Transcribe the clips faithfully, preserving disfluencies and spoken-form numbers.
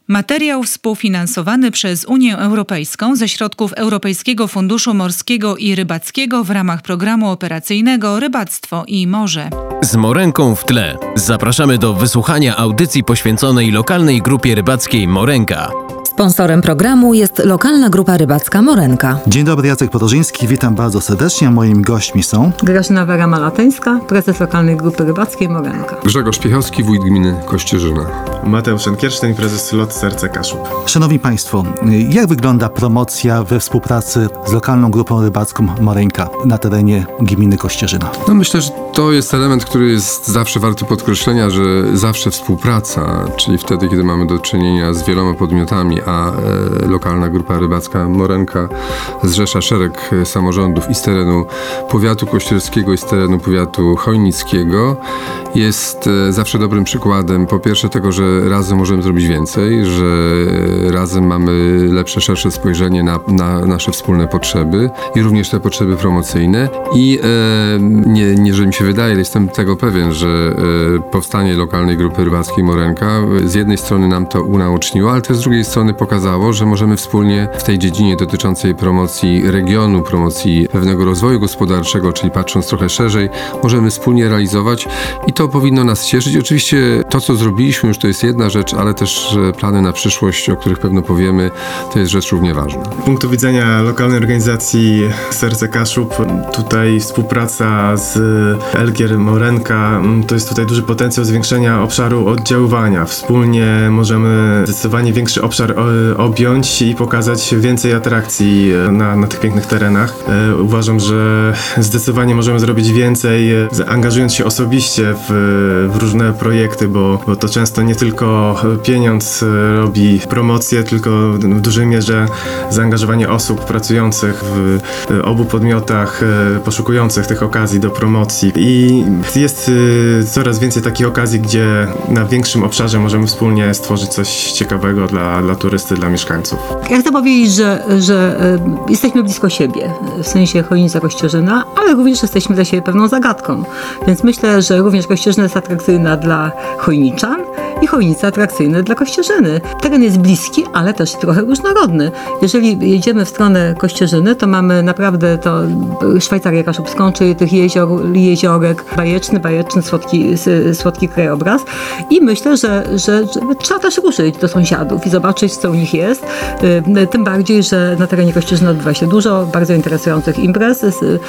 Materiał współfinansowany przez Unię Europejską ze środków Europejskiego Funduszu Morskiego i Rybackiego w ramach programu operacyjnego Rybactwo i Morze. Z Morenką w tle zapraszamy do wysłuchania audycji poświęconej lokalnej grupie rybackiej Morenka. Sponsorem programu jest lokalna grupa rybacka Morenka. Dzień dobry, Jacek Podorzyński, witam bardzo serdecznie. Moimi gośćmi są Grażyna Wera-Malateńska, prezes lokalnej grupy rybackiej Morenka. Grzegorz Piechowski, wójt gminy Kościerzyna. Mateusz Enkiersztejn, prezes L O T Serce Kaszub. Szanowni Państwo, jak wygląda promocja we współpracy z lokalną grupą rybacką Morenka na terenie gminy Kościerzyna? No myślę, że to jest element, który jest zawsze warty podkreślenia, że zawsze współpraca, czyli wtedy, kiedy mamy do czynienia z wieloma podmiotami, a e, lokalna grupa rybacka Morenka zrzesza szereg samorządów i z terenu powiatu kościerskiego, i z terenu powiatu chojnickiego, jest e, zawsze dobrym przykładem, po pierwsze tego, że razem możemy zrobić więcej, że e, razem mamy lepsze, szersze spojrzenie na, na nasze wspólne potrzeby i również te potrzeby promocyjne i e, nie, nie, że mi się wydaje, ale jestem tego pewien, że e, powstanie lokalnej grupy rybackiej Morenka z jednej strony nam to unaoczniło, ale też z drugiej strony pokazało, że możemy wspólnie w tej dziedzinie dotyczącej promocji regionu, promocji pewnego rozwoju gospodarczego, czyli patrząc trochę szerzej, możemy wspólnie realizować i to powinno nas cieszyć. Oczywiście to, co zrobiliśmy już, to jest jedna rzecz, ale też plany na przyszłość, o których pewno powiemy, to jest rzecz równie ważna. Z punktu widzenia lokalnej organizacji Serce Kaszub, tutaj współpraca z L G R Morenka, to jest tutaj duży potencjał zwiększenia obszaru oddziaływania. Wspólnie możemy zdecydowanie większy obszar objąć i pokazać więcej atrakcji na, na tych pięknych terenach. E, uważam, że zdecydowanie możemy zrobić więcej, angażując się osobiście w, w różne projekty, bo, bo to często nie tylko pieniądz robi promocję, tylko w dużej mierze zaangażowanie osób pracujących w obu podmiotach, poszukujących tych okazji do promocji. I jest coraz więcej takich okazji, gdzie na większym obszarze możemy wspólnie stworzyć coś ciekawego dla, dla turysty, dla mieszkańców. Ja chcę powiedzieć, że, że y, jesteśmy blisko siebie, w sensie Chojnica Kościerzyna, ale również jesteśmy dla siebie pewną zagadką. Więc myślę, że również Kościerzyna jest atrakcyjna dla chojniczan i Chojnica atrakcyjna dla Kościerzyny. Teren jest bliski, ale też trochę różnorodny. Jeżeli jedziemy w stronę Kościerzyny, to mamy naprawdę to Szwajcarię Kaszubską, czyli tych jezior, jeziorek, bajeczny, bajeczny, słodki, słodki krajobraz. I myślę, że, że, że trzeba też ruszyć do sąsiadów i zobaczyć, co u nich jest. Tym bardziej, że na terenie Kościerzyny odbywa się dużo bardzo interesujących imprez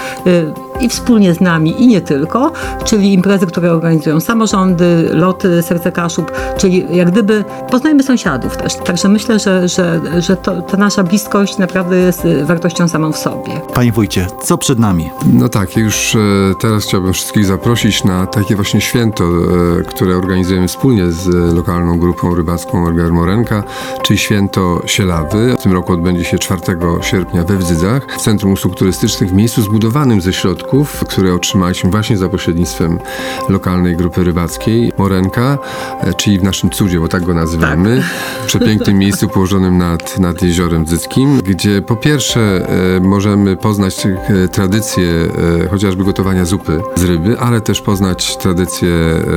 i wspólnie z nami, i nie tylko, czyli imprezy, które organizują samorządy, L O T Serce Kaszub, czyli jak gdyby poznajemy sąsiadów też. Także myślę, że, że, że to, ta nasza bliskość naprawdę jest wartością samą w sobie. Panie wójcie, co przed nami? No tak, już e, teraz chciałbym wszystkich zaprosić na takie właśnie święto, e, które organizujemy wspólnie z e, lokalną grupą rybacką L G R Morenka, czyli święto Sielawy. W tym roku odbędzie się czwartego sierpnia we Wdzydzach, w Centrum Usług Turystycznych, w miejscu zbudowanym ze środków, które otrzymaliśmy właśnie za pośrednictwem lokalnej grupy rybackiej Morenka, e, czyli w naszym cudzie, bo tak go nazywamy, tak. W przepięknym miejscu położonym nad, nad Jeziorem Wdzyckim, gdzie po pierwsze e, możemy poznać e, tradycję e, chociażby gotowania zupy z ryby, ale też poznać tradycję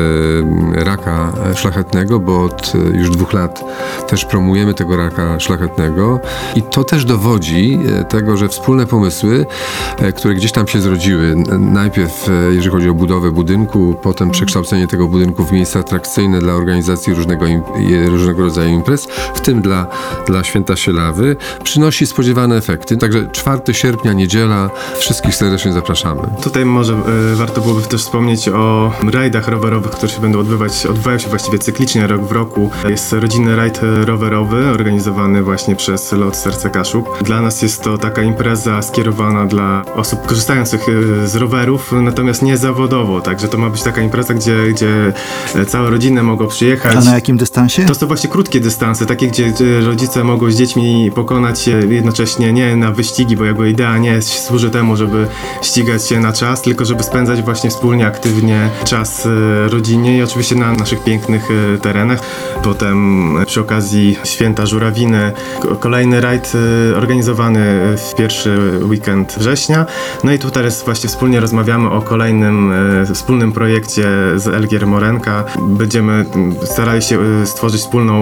e, raka szlachetnego, bo od e, już dwóch lat też promujemy tego raka szlachetnego i to też dowodzi e, tego, że wspólne pomysły, e, które gdzieś tam się zrodziły, najpierw e, jeżeli chodzi o budowę budynku, potem przekształcenie tego budynku w miejsce atrakcyjne dla organizacji różnego, im, różnego rodzaju imprez, w tym dla, dla Święta Sielawy, przynosi spodziewane efekty. Także czwartego sierpnia, niedziela, wszystkich serdecznie zapraszamy. Tutaj może y, warto byłoby też wspomnieć o rajdach rowerowych, które się będą odbywać, odbywają się właściwie cyklicznie, rok w roku. Jest rodzinny rajd rowerowy, organizowany właśnie przez L O T Serce Kaszub. Dla nas jest to taka impreza skierowana dla osób korzystających y, z rowerów, natomiast nie zawodowo, także to ma być taka impreza, gdzie, gdzie całe rodziny mogą przyjechać. A na jakim dystansie? To są właśnie krótkie dystanse, takie, gdzie rodzice mogą z dziećmi pokonać się jednocześnie nie na wyścigi, bo jakby idea nie służy temu, żeby ścigać się na czas, tylko żeby spędzać właśnie wspólnie, aktywnie czas rodzinnie i oczywiście na naszych pięknych terenach. Potem przy okazji Święta Żurawiny kolejny rajd organizowany w pierwszy weekend września. No i tutaj właśnie wspólnie rozmawiamy o kolejnym wspólnym projekcie z L G R Morenka. Będziemy starali się stworzyć wspólną imprezę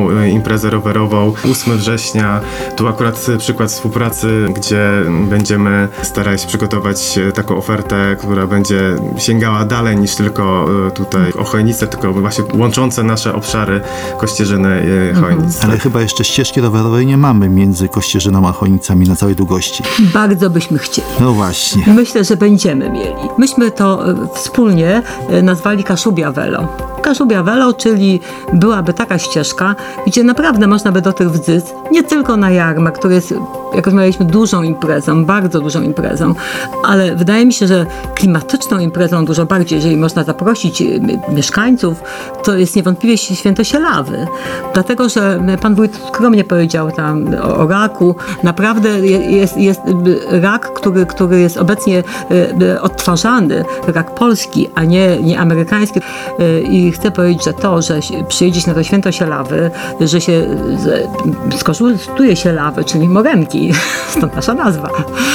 imprezę rowerową. ósmego września, tu akurat przykład współpracy, gdzie będziemy starać się przygotować taką ofertę, która będzie sięgała dalej niż tylko tutaj Ochojnice, tylko właśnie łączące nasze obszary Kościerzyny i Chojnic. Ale chyba jeszcze ścieżki rowerowej nie mamy między Kościerzyną a Chojnicami na całej długości. Bardzo byśmy chcieli. No właśnie. Myślę, że będziemy mieli. Myśmy to wspólnie nazwali Kaszubia Velo. Kaszubia Velo, czyli byłaby taka ścieżka, gdzie naprawdę można by do tych wzyc, nie tylko na jarmark, który jest, jak rozmawialiśmy, dużą imprezą, bardzo dużą imprezą, ale wydaje mi się, że klimatyczną imprezą dużo bardziej, jeżeli można zaprosić mieszkańców, to jest niewątpliwie Święto Sielawy. Dlatego, że pan wójt skromnie powiedział tam o, o raku. Naprawdę jest, jest rak, który, który jest obecnie odtwarzany, rak polski, a nie, nie amerykański. I chcę powiedzieć, że to, że przyjedzie się na to Święto Sielawy, że się skosztuje sielawy, czyli morenki, stąd nasza nazwa,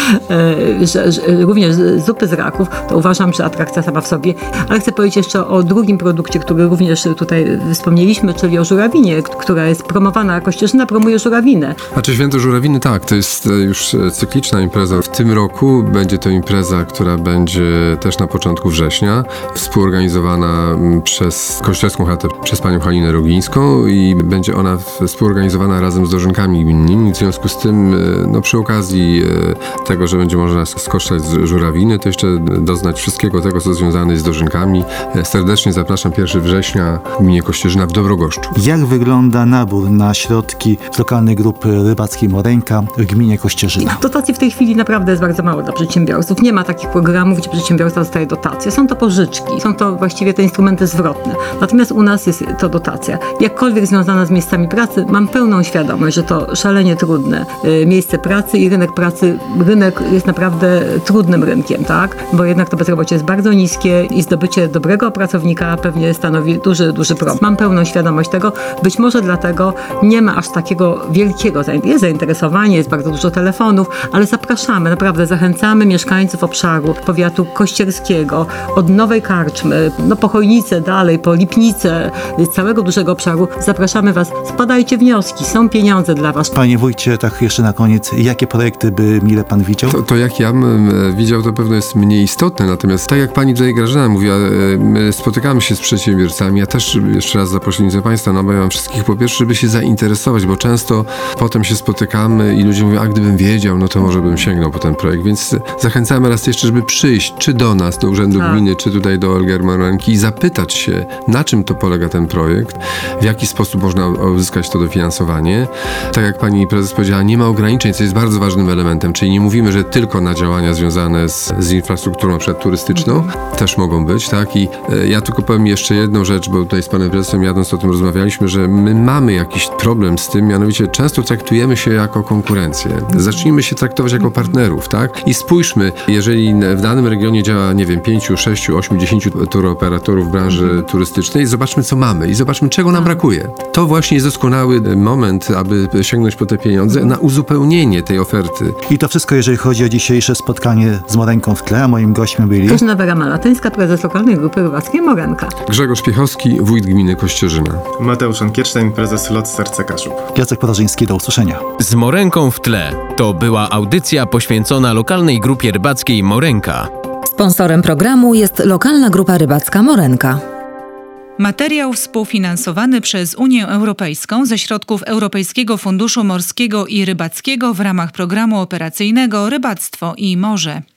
że, że również zupy z raków, to uważam, że atrakcja sama w sobie. Ale chcę powiedzieć jeszcze o drugim produkcie, który również tutaj wspomnieliśmy, czyli o żurawinie, która jest promowana. Kościerzyna promuje żurawinę. A czy Święto Żurawiny? Tak, to jest już cykliczna impreza. W tym roku będzie to impreza, która będzie też na początku września, współorganizowana przez Kościelską Chatę, przez panią Halinę Rogińską i będzie ona współorganizowana razem z dożynkami gminnymi. W związku z tym, no przy okazji tego, że będzie można skosztać z żurawiny, to jeszcze doznać wszystkiego tego, co związane jest z dożynkami. Serdecznie zapraszam pierwszego września w gminie Kościerzyna w Dobrogoszczu. Jak wygląda nabór na środki z lokalnej grupy rybackiej Morenka w gminie Kościerzyna? Dotacji w tej chwili naprawdę jest bardzo mało dla przedsiębiorców. Nie ma takich programów, gdzie przedsiębiorca dostaje dotacje. Są to pożyczki, są to właściwie te instrumenty zwrotne. Natomiast u nas jest to dotacja. Jakkolwiek związana z miejscami pracy, mam pełną świadomość, że to szalenie trudne miejsce pracy i rynek pracy, rynek jest naprawdę trudnym rynkiem, tak? Bo jednak to bezrobocie jest bardzo niskie i zdobycie dobrego pracownika pewnie stanowi duży, duży problem. Mam pełną świadomość tego. Być może dlatego nie ma aż takiego wielkiego jest zainteresowanie, jest bardzo dużo telefonów, ale zapraszamy, naprawdę zachęcamy mieszkańców obszaru powiatu kościerskiego, od Nowej Karczmy, no po Chojnice dalej, po Lipnice, całego dużego obszaru. Zapraszamy was, składajcie wnioski, są pieniądze dla was. Panie wójcie, tak jeszcze na koniec, jakie projekty by mile pan widział? To, to jak ja bym widział, to pewno jest mniej istotne, natomiast tak jak pani tutaj Grażyna mówiła, my spotykamy się z przedsiębiorcami, ja też jeszcze raz za pośrednictwem państwa namawiam wszystkich po pierwsze, żeby się zainteresować, bo często potem się spotykamy i ludzie mówią, a gdybym wiedział, no to może bym sięgnął po ten projekt, więc zachęcamy raz jeszcze, żeby przyjść, czy do nas, do Urzędu tak. Gminy, czy tutaj do Elger Morenki i zapytać się, na czym to polega ten projekt, w jaki sposób można uzyskać to dofinansowanie. Tak jak pani prezes powiedziała, nie ma ograniczeń, co jest bardzo ważnym elementem, czyli nie mówimy, że tylko na działania związane z, z infrastrukturą, na przykład turystyczną, mm-hmm. też mogą być, tak? I e, ja tylko powiem jeszcze jedną rzecz, bo tutaj z panem prezesem jadąc o tym rozmawialiśmy, że my mamy jakiś problem z tym, mianowicie często traktujemy się jako konkurencję. Zacznijmy się traktować jako partnerów, tak? I spójrzmy, jeżeli w danym regionie działa, nie wiem, pięciu, sześciu, ośmiu, dziesięciu turoperatorów w branży mm-hmm. turystycznej, zobaczmy, co mamy i zobaczmy, czego nam brakuje. To właśnie jest doskonały moment, aby sięgnąć po te pieniądze na uzupełnienie tej oferty. I to wszystko, jeżeli chodzi o dzisiejsze spotkanie z Morenką w tle, a moim gośćmi byli Grażyna Malatyńska, prezes lokalnej grupy rybackiej Morenka. Grzegorz Piechowski, wójt gminy Kościerzyna. Mateusz Ankiecztań, prezes L O T Serce Kaszub. Jacek Porażyński, do usłyszenia. Z Morenką w tle. To była audycja poświęcona lokalnej grupie rybackiej Morenka. Sponsorem programu jest lokalna grupa rybacka Morenka. Materiał współfinansowany przez Unię Europejską ze środków Europejskiego Funduszu Morskiego i Rybackiego w ramach programu operacyjnego Rybactwo i Morze.